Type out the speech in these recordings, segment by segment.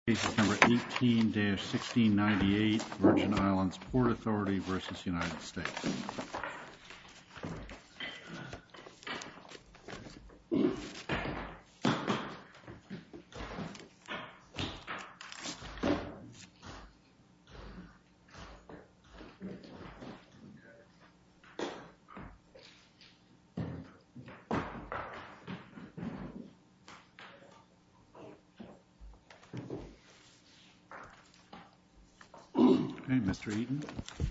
Case number 18-1698, Virgin Islands Port Authority v. United States. Mr. Eaton.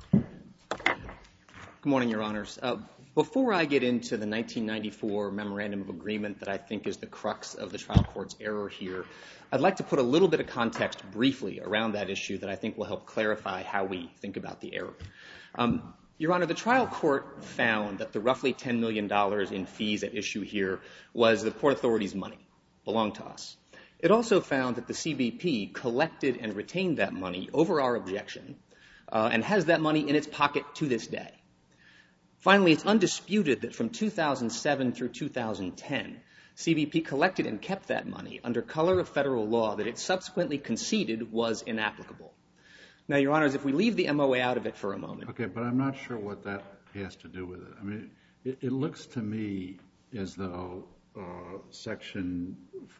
Good morning, Your Honors. Before I get into the 1994 Memorandum of Agreement that I think is the crux of the trial court's error here, I'd like to put a little bit of context briefly around that issue that I think will help clarify how we think about the error. Your Honor, the trial court found that the roughly $10 million in fees at issue here was the Port Authority's money, belonged to us. It also found that the CBP collected and retained that money over our objection and has that money in its pocket to this day. Finally, it's undisputed that from 2007 through 2010, CBP collected and kept that money under color of federal law that it subsequently conceded was inapplicable. Now, Your Honors, if we leave the MOA out of it for a moment. Okay, but I'm not sure what that has to do with it. I mean, it looks to me as though Section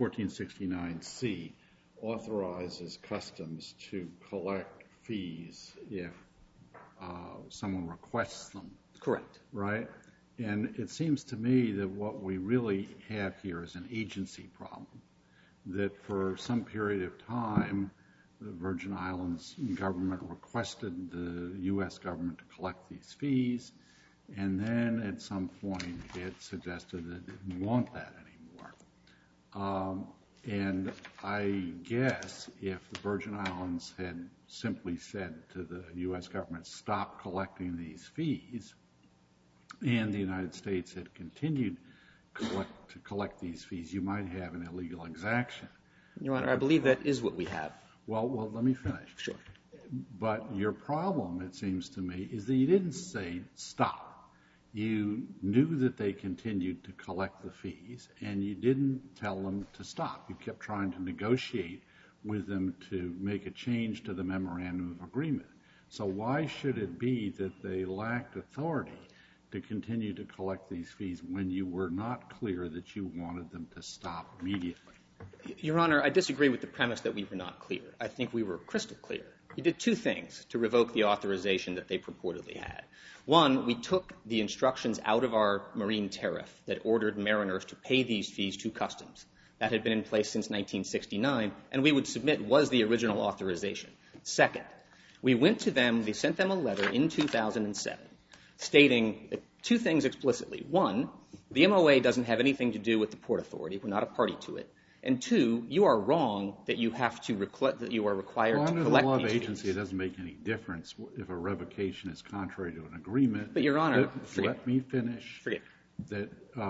1469C authorizes customs to collect fees if someone requests them. Correct. Right? And it seems to me that what we really have here is an agency problem, that for some period of time, the Virgin Islands government requested the U.S. government to collect these fees, and then at some point it suggested that it didn't want that anymore. And I guess if the Virgin Islands had simply said to the U.S. government, stop collecting these fees, and the United States had continued to collect these fees, you might have an illegal exaction. Your Honor, I believe that is what we have. Well, let me finish. Sure. But your problem, it seems to me, is that you didn't say stop. You knew that they continued to collect the fees, and you didn't tell them to stop. You kept trying to negotiate with them to make a change to the Memorandum of Agreement. So why should it be that they lacked authority to continue to collect these fees when you were not clear that you wanted them to stop immediately? Your Honor, I disagree with the premise that we were not clear. I think we were crystal clear. We did two things to revoke the authorization that they purportedly had. One, we took the instructions out of our marine tariff that ordered mariners to pay these fees to customs. That had been in place since 1969, and we would submit was the original authorization. Second, we went to them, we sent them a letter in 2007 stating two things explicitly. One, the MOA doesn't have anything to do with the Port Authority. We're not a party to it. And two, you are wrong that you have to that you are required to collect these fees. Under the law of agency, it doesn't make any difference if a revocation is contrary to an agreement. But, Your Honor, let me finish. Forget. That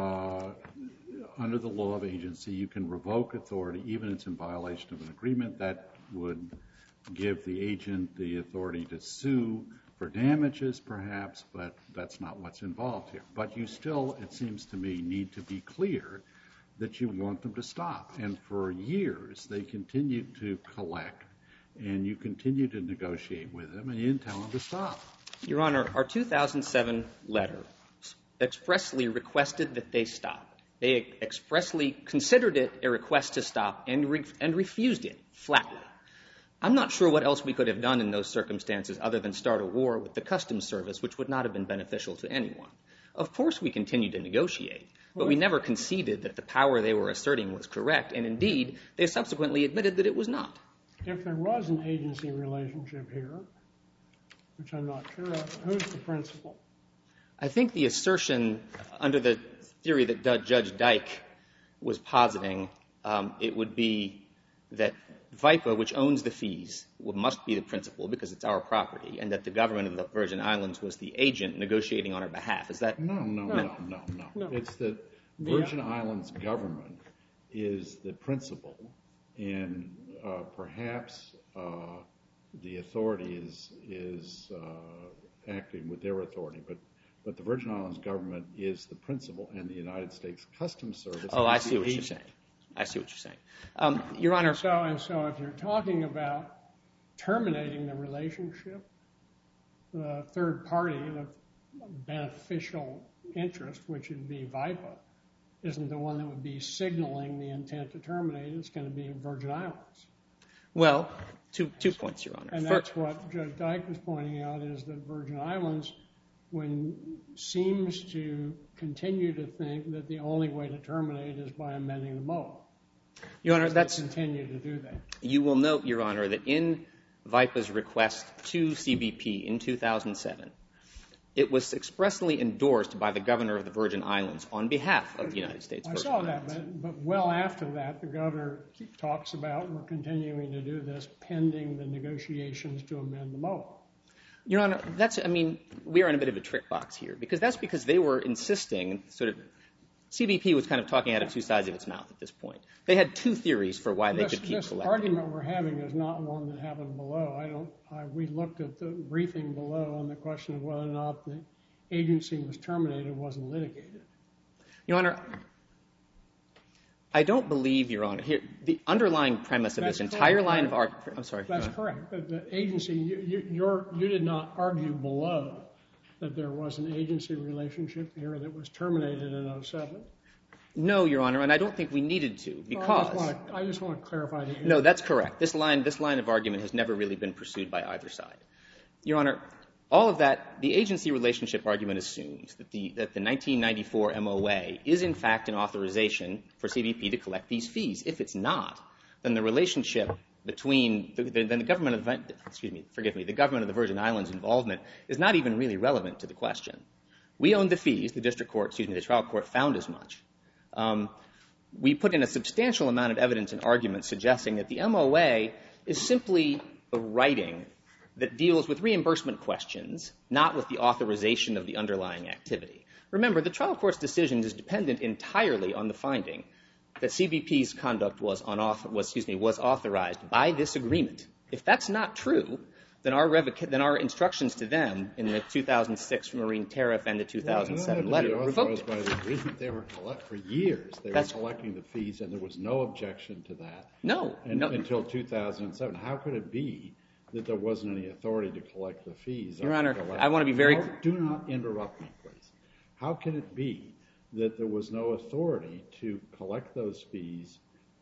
under the law of agency, you can revoke authority even if it's in violation of an agreement. That would give the agent the authority to sue for damages, perhaps, but that's not what's involved here. But you still, it seems to me, need to be clear that you want them to stop. And for years, they continued to collect, and you continued to negotiate with them, and you didn't tell them to stop. Your Honor, our 2007 letter expressly requested that they stop. They expressly considered it a request to stop and refused it flatly. I'm not sure what else we could have done in those circumstances other than start a war with the Customs Service, which would not have been beneficial to anyone. Of course we continued to negotiate, but we never conceded that the power they were asserting was correct, and indeed, they subsequently admitted that it was not. If there was an agency relationship here, which I'm not sure of, who's the principal? I think the assertion under the theory that Judge Dyke was positing, it would be that VIPA, which owns the fees, must be the principal because it's our property, and that the government of the Virgin Islands was the agent negotiating on our behalf. Is that? No. It's that Virgin Islands government is the principal, and perhaps the authority is acting with their authority, but the Virgin Islands government is the principal, and the United States Customs Service. Oh, I see what you're saying. I see what you're saying. Your Honor. So if you're talking about terminating the relationship, the third party, the beneficial interest, which would be VIPA, isn't the one that would be signaling the intent to terminate. It's going to be Virgin Islands. Well, two points, Your Honor. And that's what Judge Dyke was pointing out, is that Virgin Islands seems to continue to think that the only way to terminate is by amending the MOA. Your Honor, continue to do that. You will note, Your Honor, that in VIPA's request to CBP in 2007, it was expressly endorsed by the governor of the Virgin Islands on behalf of the United States Virgin Islands. I saw that, but well after that, the governor talks about we're continuing to do this pending the negotiations to amend the MOA. Your Honor, we are in a bit of a trick box here, because they were insisting, CBP was kind of talking out of two sides of its mouth at this point. They had two theories for why they could keep collecting. This argument we're having is not one that happened below. We looked at the briefing below on the question of whether or not the agency was terminated wasn't litigated. Your Honor, I don't believe, Your Honor, the underlying premise of this entire line of argument. I'm sorry. That's correct. The agency, you did not argue below that there was an agency relationship here that was terminated in 2007. No, Your Honor, and I don't think we needed to, because I just want to clarify that. No, that's correct. This line of argument has never really been pursued by either side. Your Honor, all of that, the agency relationship argument assumes that the 1994 MOA is in fact an authorization for CBP to collect these fees. If it's not, then the relationship between the government of the Virgin Islands involvement is not even really relevant to the question. We owned the fees. The trial court found as much. We put in a substantial amount of evidence and argument suggesting that the MOA is simply a writing that deals with reimbursement questions, not with the authorization of the underlying activity. Remember, the trial court's decision is dependent entirely on the finding that CBP's conduct was authorized by this agreement. If that's not true, then our instructions to them in the 2006 Marine Tariff and the 2007 letter revoked it. By the agreement, they were for years. They were collecting the fees, and there was no objection to that. No. Until 2007. How could it be that there wasn't any authority to collect the fees? Your Honor, I want to be very clear. Do not interrupt me, please. How can it be that there was no authority to collect those fees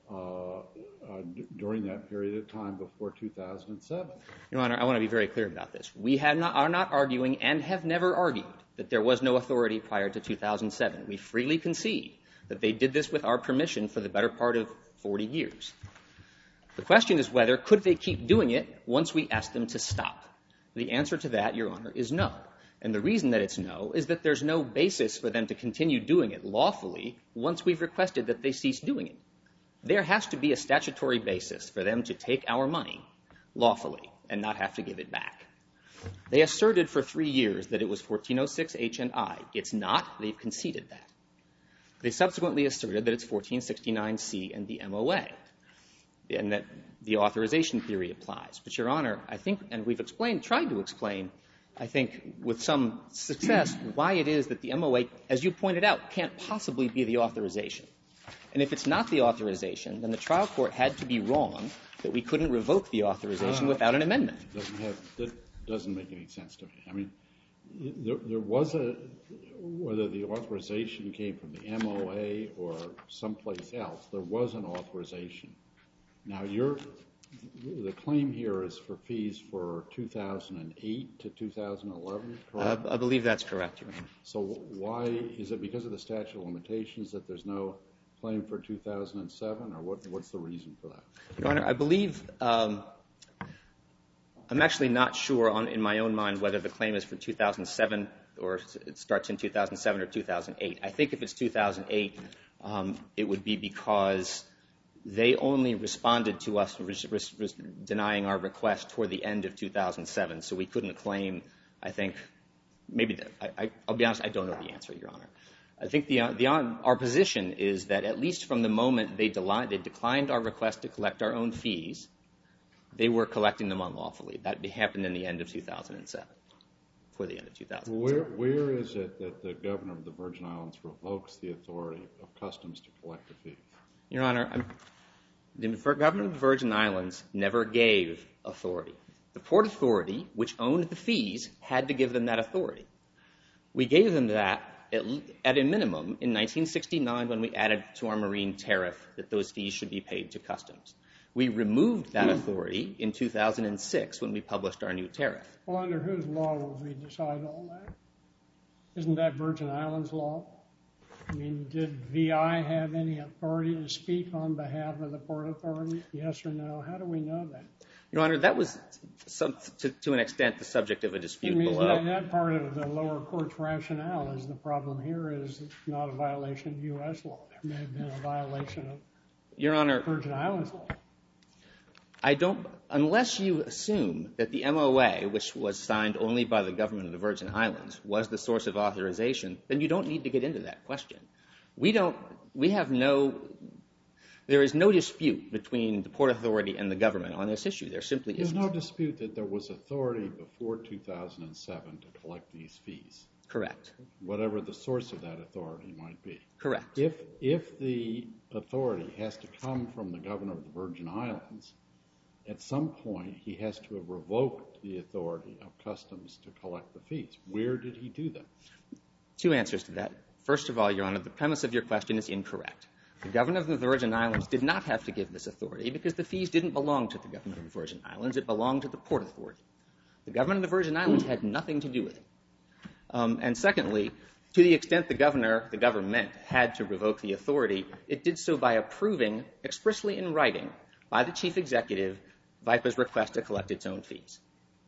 during that period of time before 2007? Your Honor, I want to be very clear about this. We are not arguing and have never argued that there was no authority prior to 2007. We freely concede that they did this with our permission for the better part of 40 years. The question is whether could they keep doing it once we asked them to stop. The answer to that, Your Honor, is no. And the reason that it's no is that there's no basis for them to continue doing it lawfully once we've requested that they cease doing it. There has to be a statutory basis for them to take our money lawfully and not have to give it back. They asserted for 3 years that it was 1406 H&I. It's not. They've conceded that. They subsequently asserted that it's 1469C and the MOA, and that the authorization theory applies. But, Your Honor, I think, and we've tried to explain, I think with some success, why it is that the MOA, as you pointed out, can't possibly be the authorization. And if it's not the authorization, then the trial court had to be wrong that we couldn't revoke the authorization without an amendment. That doesn't make any sense to me. I mean, there was whether the authorization came from the MOA or someplace else, there was an authorization. Now, the claim here is for fees for 2008 to 2011, correct? I believe that's correct, Your Honor. So why is it because of the statute of limitations that there's no claim for 2007, or what's the reason for that? Your Honor, I believe I'm actually not sure in my own mind whether the claim is for 2007 or it starts in 2007 or 2008. I think if it's 2008, it would be because they only responded to us denying our request toward the end of 2007, so we couldn't claim, I think, I'll be honest, I don't know the answer, Your Honor. I think our position is that at least from the moment they declined our request to collect our own fees, they were collecting them unlawfully. That happened in the end of 2007, for the end of 2007. Where is it that the governor of the Virgin Islands revokes the authority of customs to collect the fees? Your Honor, the government of the Virgin Islands never gave authority. The Port Authority, which owned the fees, had to give them that authority. We gave them that at a minimum in 1969 when we added to our marine tariff that those fees should be paid to customs. We removed that authority in 2006 when we published our new tariff. Well, under whose law would we decide all that? Isn't that Virgin Islands law? I mean, did VI have any authority to speak on behalf of the Port Authority? Yes or no? How do we know that? Your Honor, that was, to an extent, the subject of a dispute below. That part of the lower court's rationale is the problem here is it's not a violation of U.S. law. There may have been a violation of Your Honor, Virgin Islands law. Unless you assume that the MOA, which was signed only by the government of the Virgin Islands, was the source of authorization, then you don't need to get into that question. There is no dispute between the Port Authority and the government on this issue. There simply isn't. There's no dispute that there was authority before 2007 to collect these fees. Correct. Whatever the source of that authority might be. Correct. If the authority has to come from the governor of the Virgin Islands, at some point he has to have revoked the authority of customs to collect the fees. Where did he do that? Two answers to that. First of all, Your Honor, the premise of your question is incorrect. The governor of the Virgin Islands did not have to give this authority because the fees didn't belong to the government of the Virgin Islands. It belonged to the Port Authority. The government of the Virgin Islands had nothing to do with it. And secondly, to the extent the government had to revoke the authority, it did so by approving expressly in writing by the chief executive VIPA's request to collect its own fees.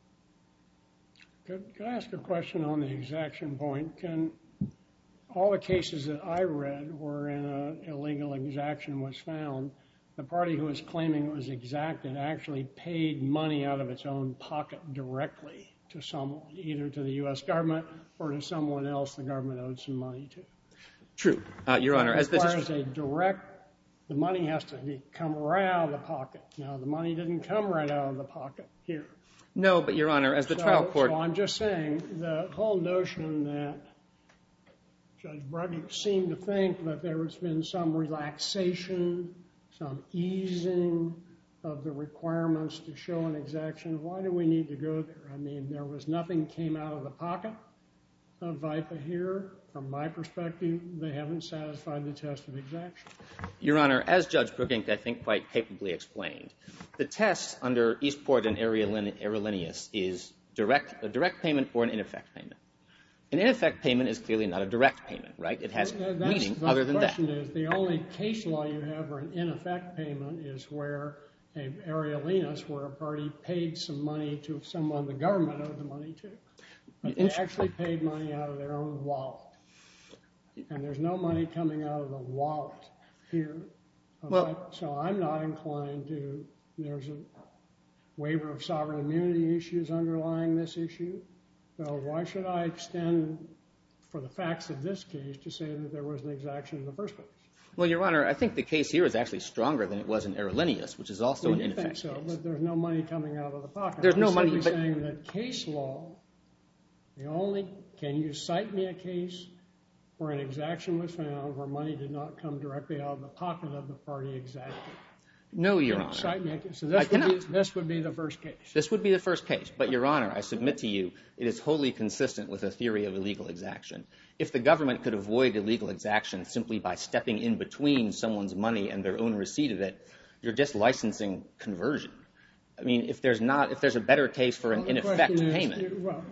Could I ask a question on the exaction point? All the cases that I read wherein an illegal exaction was found, the party who was claiming it was exacted actually paid money out of its own pocket directly to someone, either to the U.S. government or to someone else the government owed some money to. True. Your Honor, as this requires a direct, the money has to come right out of the pocket. Now, the money didn't come right out of the pocket here. No, but Your Honor, as the trial court... So I'm just saying the whole notion that Judge Brugge seemed to think that there has been some relaxation, some easing of the requirements to show an exaction. Why do we need to go there? I mean, there was nothing came out of the pocket of VIPA here. From my perspective, they haven't satisfied the test of exaction. Your Honor, as Judge Brugge, I think, quite capably explained, the test under Eastport and Aerolinius is a direct payment or an in-effect payment. An in-effect payment is clearly not a direct payment, right? It has meaning other than that. The question is, the only case law you have for an in-effect payment is where Aerolinius, where a party paid some money to someone the government owed the money to. But they actually paid money out of their own wallet. And there's no money coming out of the wallet here. So I'm not inclined to, there's a waiver of sovereign immunity issues underlying this issue. So why should I extend, for the facts of this case, to say that there was an exaction in the first place? Well, Your Honor, I think the case here is actually stronger than it was in Aerolinius, which is also an in-effect case. I think so, but there's no money coming out of the pocket. There's no money. I'm simply saying that case law, can you cite me a case where an exaction was found where money did not come directly out of the pocket of the party exacted? No, Your Honor. Cite me a case. So this would be the first case. This would be the first case. But, Your Honor, I submit to you, it is wholly consistent with a theory of illegal exaction. If the government could avoid illegal exaction simply by stepping in between someone's money and their own receipt of it, you're just licensing conversion. I mean, if there's a better case for an in-effect payment.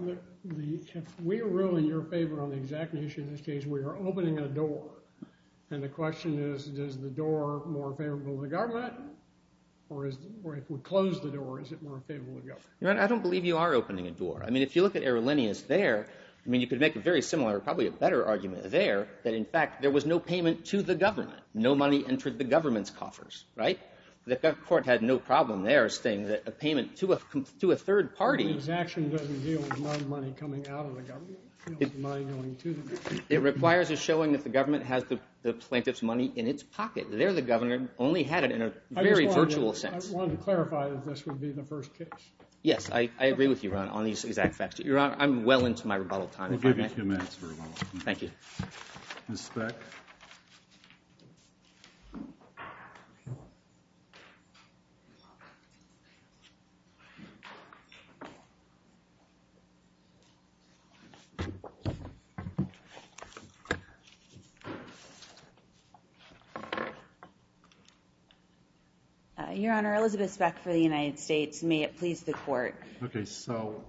If we rule in your favor on the exaction issue in this case, we are opening a door. And the question is the door more favorable to the government? Or if we close the door, is it more favorable to the government? Your Honor, I don't believe you are opening a door. I mean, if you look at Aerolinius there, I mean, you could make a very similar, probably a better argument there, that in fact there was no payment to the government. No money entered the government's coffers, right? The court had no problem there saying that a payment to a third party. The exaction doesn't deal with no money coming out of the government. It deals with money going to the government. It requires a showing that the government has the plaintiff's money in its pocket. There the governor only had it in a very virtual sense. I wanted to clarify that this would be the first case. Yes, I agree with you, Ron, on these exact facts. Your Honor, I'm well into my rebuttal time. We'll give you 2 minutes for rebuttal. Thank you. Ms. Speck. Your Honor, Elizabeth Speck for the United States. May it please the Court. Okay, so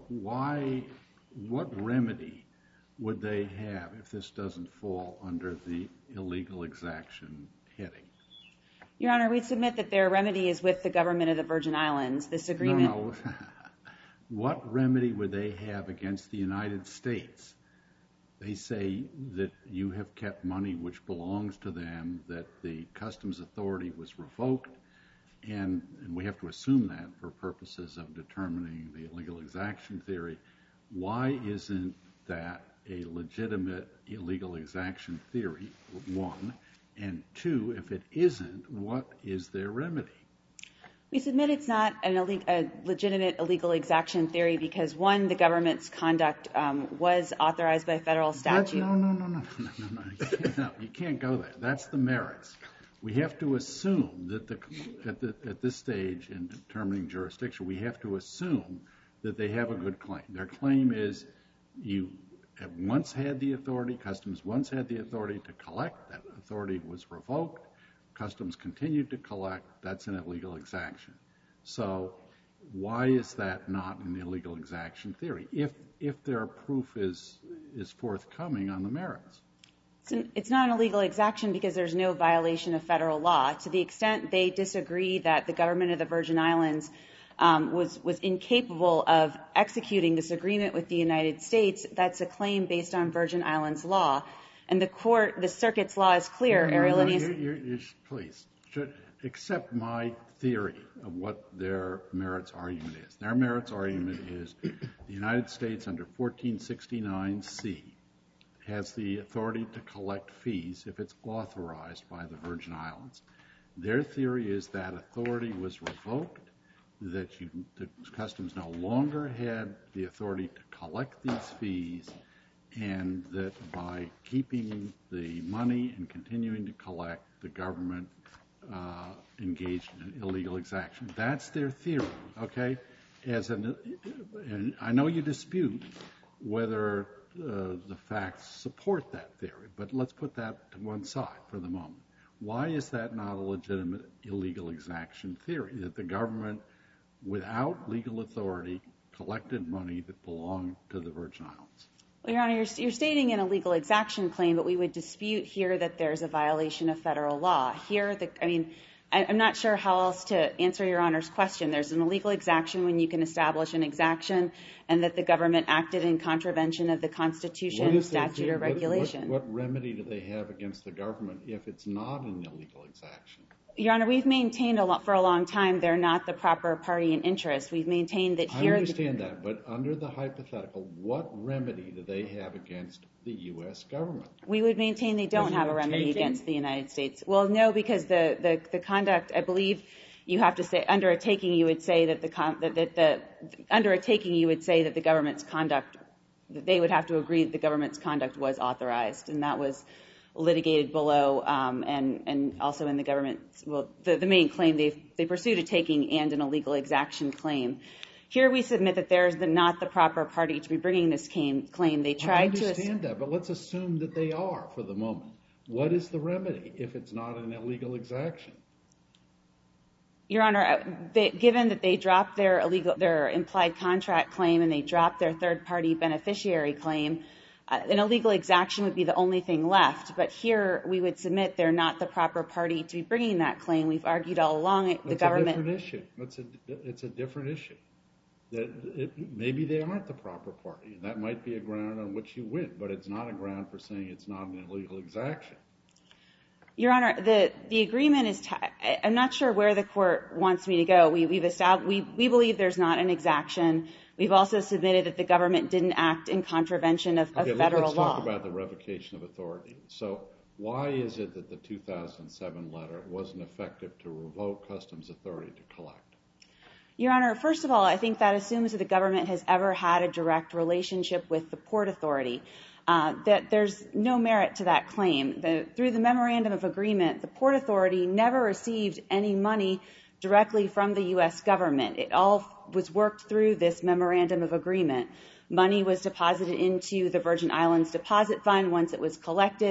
what remedy would they have if this doesn't fall under the illegal exaction heading? Your Honor, we submit that their remedy is with the government of the Virgin Islands. This agreement... No. What remedy would they have against the United States? They say that you have kept money which belongs to them, that the Customs Authority was revoked, and we have to assume that for purposes of determining the illegal exaction theory. Why isn't that a legitimate illegal exaction theory, one? And two, if it isn't, what is their remedy? We submit it's not a legitimate illegal exaction theory because, one, the government's conduct was authorized by federal statute. No. You can't go there. That's the merits. We have to assume that at this stage in determining jurisdiction, we have to assume that they have a good claim. Their claim is you have once had the authority, Customs once had the authority to collect, that authority was revoked, Customs continued to collect, that's an illegal exaction. So why is that not an illegal exaction theory, if their proof is forthcoming on the merits? It's not an illegal exaction because there's no violation of federal law. To the extent they disagree that the government of the Virgin Islands was incapable of executing this agreement with the United States, that's a claim based on Virgin Islands law. And the circuit's law is clear. Please, accept my theory of what their merits argument is. Their merits argument is the United States under 1469C has the authority to collect fees if it's authorized by the Virgin Islands. Their theory is that authority was revoked, that the Customs no longer had the authority to collect these fees, and that by keeping the money and continuing to collect, the government engaged in an illegal exaction. That's their theory, okay? And I know you dispute whether the facts support that theory, but let's put that to one side for the moment. Why is that not a legitimate illegal exaction theory, that the government, without legal authority, collected money that belonged to the Virgin Islands? Well, Your Honor, you're stating an illegal exaction claim, but we would dispute here that there's a violation of federal law. I'm not sure how else to answer Your Honor's question. There's an illegal exaction when you can establish an exaction and that the government acted in contravention of the Constitution, statute, or regulation. What remedy do they have against the government if it's not an illegal exaction? Your Honor, we've maintained for a long time they're not the proper party in interest. We've maintained that here... I understand that, but under the hypothetical, what remedy do they have against the U.S. government? We would maintain they don't have a remedy against the United States. Well, no, because the conduct, I believe you have to say, under a taking you would say that the government's conduct, they would have to agree that the government's conduct was authorized, and that was litigated below, and also in the government, well, the main claim, they pursued a taking and an illegal exaction claim. Here we submit that they're not the proper party to be bringing this claim. They tried to... I understand that, but let's assume that they are for the moment. What is the remedy if it's not an illegal exaction? Your Honor, given that they dropped their implied contract claim and they dropped their third-party beneficiary claim, an illegal exaction would be the only thing left. But here we would submit they're not the proper party to be bringing that claim. We've argued all along the government... It's a different issue. Maybe they aren't the proper party. That might be a ground on which you win, but it's not a ground for saying it's not an illegal exaction. Your Honor, the agreement is... I'm not sure where the court wants me to go. We believe there's not an exaction. We've also submitted that the government didn't act in contravention of federal law. Let's talk about the revocation of authority. So why is it that the 2007 letter wasn't effective to revoke Customs authority to collect? Your Honor, first of all, I think that assumes that the government has ever had a direct relationship with the Port Authority. That there's no merit to that claim. Through the Memorandum of Agreement, the Port Authority never received any money directly from the U.S. government. It all was worked through this Memorandum of Agreement. Money was deposited into the Virgin Islands Deposit Fund. Once it was collected,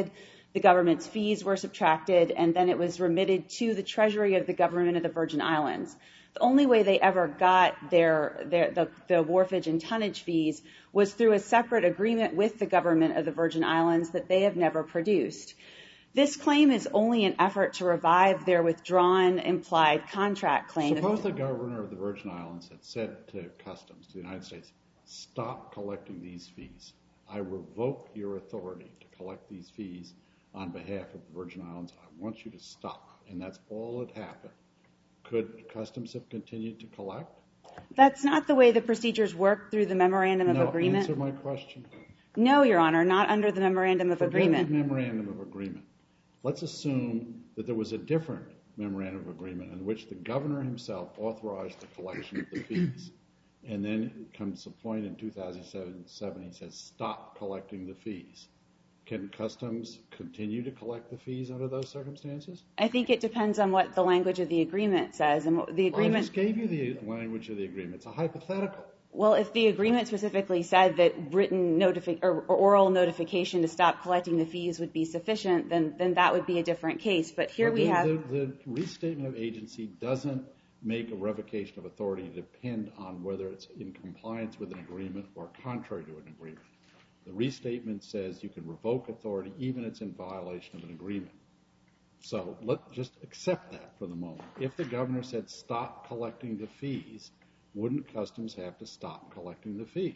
the government's fees were subtracted, and then it was remitted to the Treasury of the government of the Virgin Islands. The only way they ever got the wharfage and tonnage fees was through a separate agreement with the government of the Virgin Islands that they have never produced. This claim is only an effort to revive their withdrawn implied contract claim. Suppose the governor of the Virgin Islands had said to Customs, to the United States, stop collecting these fees. I revoke your authority to collect these fees on behalf of the Virgin Islands. I want you to stop. And that's all that happened. Could Customs have continued to collect? That's not the way the procedures work through the Memorandum of Agreement. Answer my question. No, Your Honor, not under the Memorandum of Agreement. Forget the Memorandum of Agreement. Let's assume that there was a different Memorandum of Agreement in which the governor himself authorized the collection of the fees. And then comes the point in 2007, he says, stop collecting the fees. Can Customs continue to collect the fees under those circumstances? I think it depends on what the language of the agreement says. And the agreement... Well, I just gave you the language of the agreement. It's a hypothetical. Well, if the agreement specifically said that written or oral notification to stop collecting the fees would be sufficient, then that would be a different case. But here we have... The restatement of agency doesn't make a revocation of authority depend on whether it's in compliance with an agreement or contrary to an agreement. The restatement says you can revoke authority even if it's in violation of an agreement. So let's just accept that for the moment. If the governor said stop collecting the fees, wouldn't Customs have to stop collecting the fees?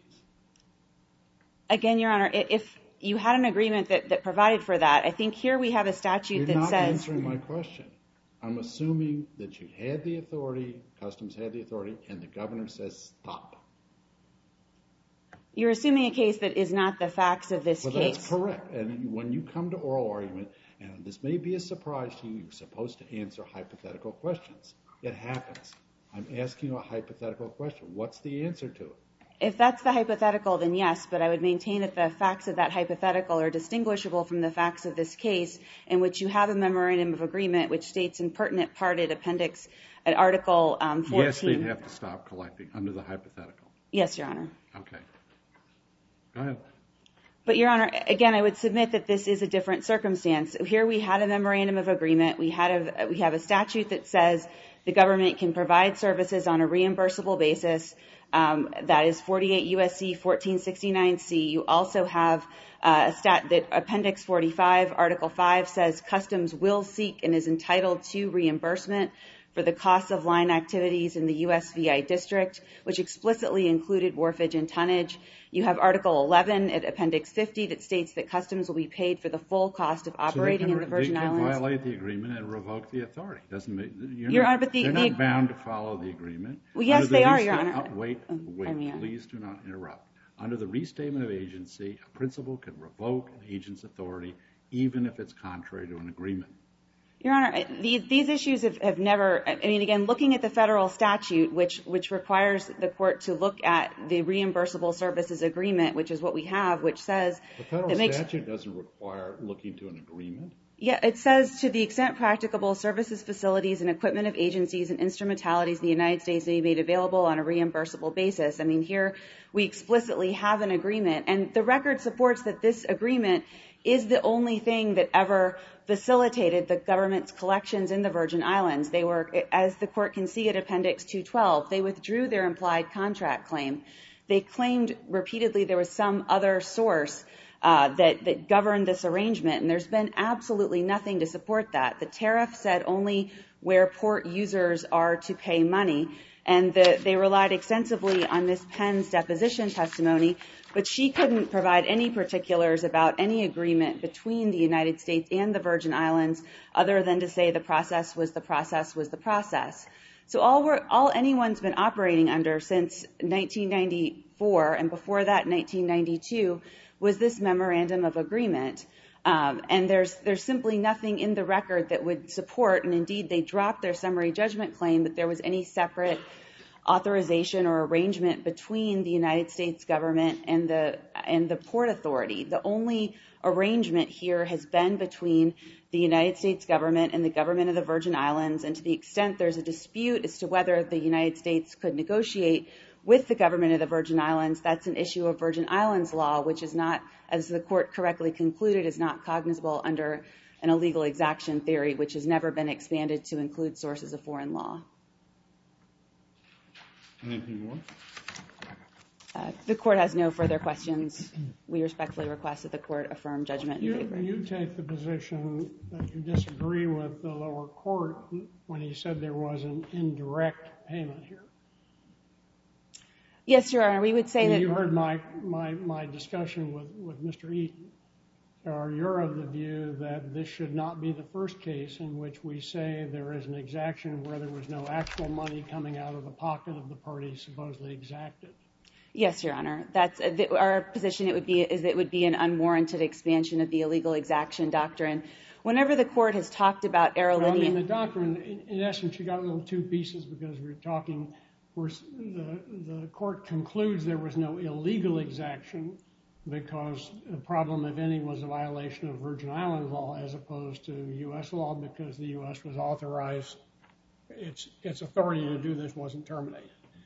Again, Your Honor, if you had an agreement that provided for that, I think here we have a statute that says... You're not answering my question. I'm assuming that you had the authority, Customs had the authority, and the governor says stop. You're assuming a case that is not the facts of this case. Well, that's correct. And when you come to oral argument, and this may be a surprise to you, you're supposed to answer hypothetical questions. It happens. I'm asking you a hypothetical question. What's the answer to it? If that's the hypothetical, then yes, but I would maintain that the facts of that hypothetical are distinguishable from the facts of this case, in which you have a memorandum of agreement which states in pertinent part at Appendix at Article 14. Yes, they'd have to stop collecting under the hypothetical. Yes, Your Honor. Okay. Go ahead. But, Your Honor, again, I would submit that this is a different circumstance. Here we had a memorandum of agreement. We have a statute that says the government can provide services on a reimbursable basis. That is 48 U.S.C. 1469C. You also have a stat that Appendix 45, Article 5 says Customs will seek and is entitled to reimbursement for the cost of line activities in the USVI district, which explicitly included wharfage and tonnage. You have Article 11 at Appendix 50 that states that Customs will be paid for the full cost of operating in the Virgin Islands. They can violate the agreement and revoke the authority. Your Honor, but they're not bound to follow the agreement. Well, yes, they are, Your Honor. Wait, please do not interrupt. Under the restatement of agency, a principal can revoke an agent's authority even if it's contrary to an agreement. Your Honor, these issues have never, I mean, again, looking at the federal statute, which requires the court to look at the reimbursable services agreement, which is what we have, which says... The federal statute doesn't require looking to an agreement. Yeah, it says to the extent practicable, services, facilities, and equipment of agencies and instrumentalities in the United States may be made available on a reimbursable basis. I mean, here we explicitly have an agreement, and the record supports that this agreement is the only thing that ever facilitated the government's collections in the Virgin Islands. They were, as the court can see at Appendix 212, they withdrew their implied contract claim. They claimed repeatedly there was some other source that governed this arrangement, and there's been absolutely nothing to support that. The tariff said only where port users are to pay money, and they relied extensively on Ms. Penn's deposition testimony, but she couldn't provide any particulars about any agreement between the United States and the Virgin Islands other than to say the process was the process was the process. So all anyone's been operating under since 1994, and before that 1992, was this memorandum of agreement. And there's simply nothing in the record that would support, and indeed they dropped their summary judgment claim that there was any separate authorization or arrangement between the United States government and the Port Authority. The only arrangement here has been between the United States government and the government of the Virgin Islands, and to the extent there's a dispute as to whether the United States could negotiate with the government of the Virgin Islands, that's an issue of Virgin Islands law, which is not, as the court correctly concluded, is not cognizable under an illegal exaction theory, which has never been expanded to include sources of foreign law. Anything more? The court has no further questions. We respectfully request that the court affirm judgment in favor. You take the position that you disagree with the lower court when he said there was an indirect payment here. Yes, Your Honor. We would say that... You heard my discussion with Mr. Eaton. You're of the view that this should not be the first case in which we say there is an exaction where there was no actual money coming out of the pocket of the party supposedly exacted. Yes, Your Honor. That's our position. It would be an unwarranted expansion of the illegal exaction doctrine. Whenever the court has talked about aerolineal... Well, I mean, the doctrine, in essence, you got a little two pieces because we're talking... The court concludes there was no illegal exaction because the problem, if any, was a violation of Virgin Islands law as opposed to U.S. law because the U.S. was authorized, its authority to do this wasn't terminated.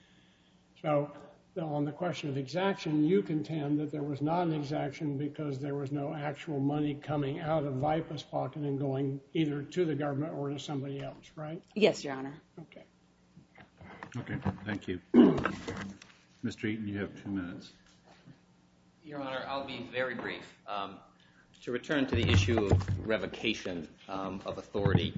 So on the question of exaction, you contend that there was not an exaction because there was no actual money coming out of VIPA's pocket and going either to the government or to somebody else, right? Yes, Your Honor. Okay. Okay, thank you. Mr. Eaton, you have 2 minutes. Your Honor, I'll be very brief. To return to the issue of revocation of authority,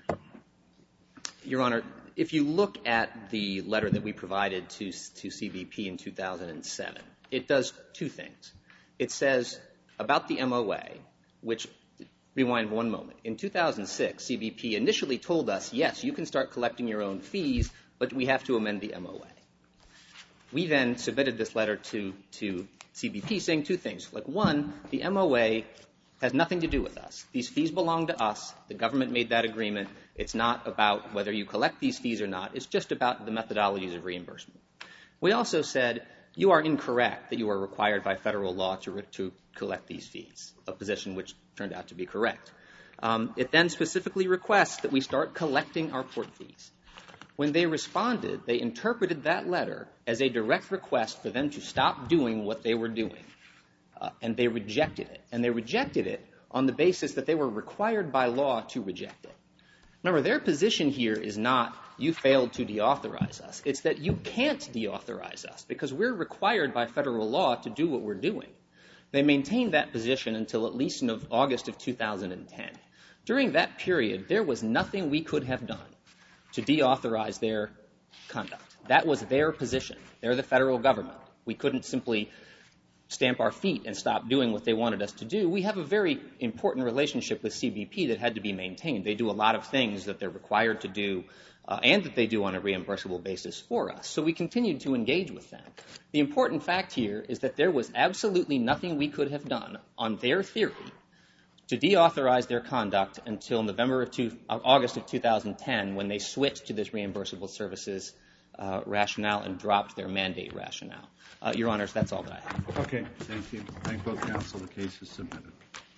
Your Honor, if you look at the letter that we provided to CBP in 2007, it does two things. It says about the MOA, which, rewind one moment, in 2006, CBP initially told us, yes, you can start collecting your own fees, but we have to amend the MOA. We then submitted this letter to CBP saying two things. Like, one, the MOA has nothing to do with us. These fees belong to us. The government made that agreement. It's not about whether you collect these fees or not. It's just about the methodologies of reimbursement. We also said, you are incorrect that you are required by federal law to collect these fees, a position which turned out to be correct. It then specifically requests that we start collecting our port fees. When they responded, they interpreted that letter as a direct request for them to stop doing what they were doing. And they rejected it. And they rejected it on the basis that they were required by law to reject it. Remember, their position here is not, you failed to deauthorize us. It's that you can't deauthorize us because we're required by federal law to do what we're doing. They maintained that position until at least in August of 2010. During that period, there was nothing we could have done to deauthorize their conduct. That was their position. They're the federal government. We couldn't simply stamp our feet and stop doing what they wanted us to do. We have a very important relationship with CBP that had to be maintained. They do a lot of things that they're required to do and that they do on a reimbursable basis for us. So we continued to engage with them. The important fact here is that there was absolutely nothing we could have done on their theory to deauthorize their conduct until August of 2010 when they switched to this reimbursable services rationale and dropped their mandate rationale. Your Honors, that's all that I have. Okay, thank you. Thank both counsel. The case is submitted.